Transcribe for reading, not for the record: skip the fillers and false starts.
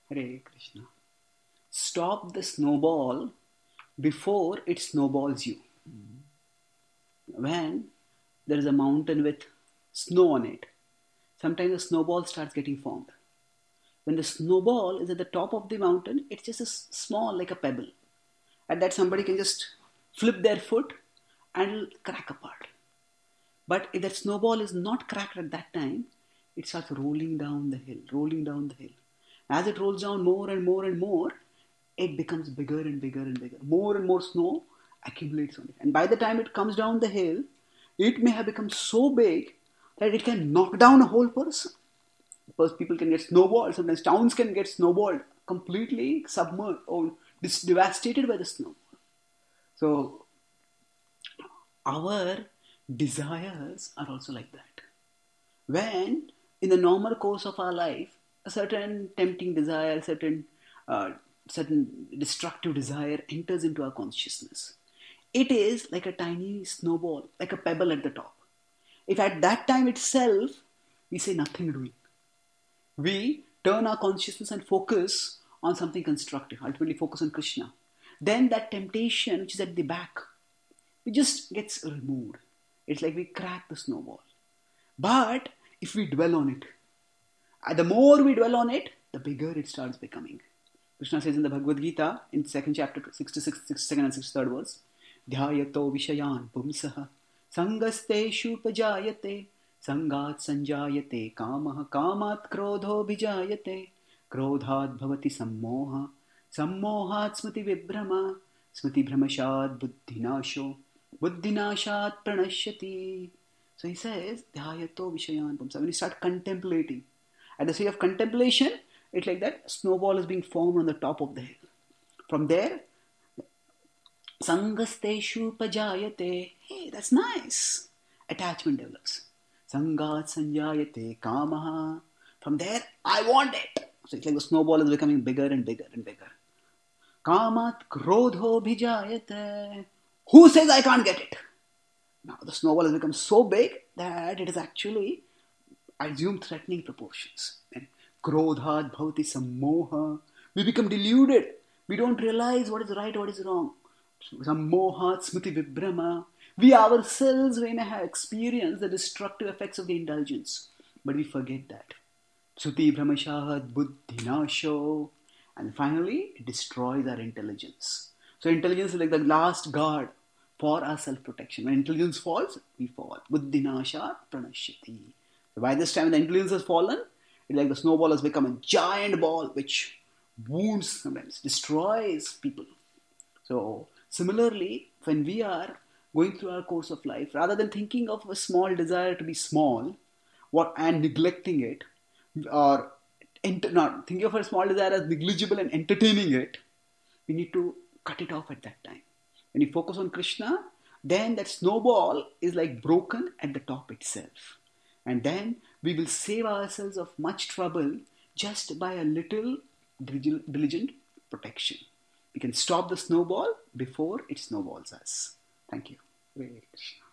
Hare Krishna. Stop the snowball before it snowballs you. When there is a mountain with snow on it, sometimes a snowball starts getting formed. When the snowball is at the top of the mountain, it's just small, like a pebble. At that, somebody can just flip their foot and it'll crack apart. But if that snowball is not cracked at that time, it starts rolling down the hill, rolling down the hill. As it rolls down more and more and more, it becomes bigger and bigger and bigger. More and more snow accumulates on it. And by the time it comes down the hill, it may have become so big that it can knock down a whole person. Because people can get snowballed, sometimes towns can get snowballed, completely submerged or devastated by the snowball. So, our desires are also like that. When, in the normal course of our life, a certain tempting desire, certain destructive desire enters into our consciousness, it is like a tiny snowball, like a pebble at the top. If at that time itself we say nothing doing, we turn our consciousness and focus on something constructive, ultimately focus on Krishna, then that temptation which is at the back, it just gets removed. It's like we crack the snowball. But if we dwell on it, the more we dwell on it, the bigger it starts becoming. Krishna says in the Bhagavad Gita, in second chapter, 62nd and 63rd verse, Dhyayato vishayan pumsaha sangasteshu pajayate sangat sanjayate kamaha kamat krodho bijayate krodhat bhavati sammoha sammohat smriti vibhrama smriti bhramashad buddhinasho buddhinashat pranashyati. So he says, Dhyayato vishayan pumsaha. When you start contemplating, at the stage of contemplation, it's like that snowball is being formed on the top of the hill. From there, Sangasteshu pajayate. Hey, that's nice. Attachment develops. Sangat sanjayate kamaha. From there, I want it. So it's like the snowball is becoming bigger and bigger and bigger. Kamat krodho bhijayate. Who says I can't get it? Now the snowball has become so big that it is actually, I assume, threatening proportions. And krodhat bhavati sammoha. We become deluded. We don't realize what is right, what is wrong. Sammohat smriti vibhrama. We ourselves may have experienced the destructive effects of the indulgence, but we forget that. Suti brahmashahat buddhinasho. And finally, it destroys our intelligence. So intelligence is like the last guard for our self-protection. When intelligence falls, we fall. Buddhinashat pranashyati. So by this time the intelligence has fallen, it's like the snowball has become a giant ball which wounds sometimes, destroys people. So similarly, when we are going through our course of life, rather than thinking of a small desire to be small and neglecting it, or not thinking of a small desire as negligible and entertaining it, we need to cut it off at that time. When you focus on Krishna, then that snowball is like broken at the top itself. And then we will save ourselves of much trouble just by a little diligent protection. We can stop the snowball before it snowballs us. Thank you. Hare Krishna.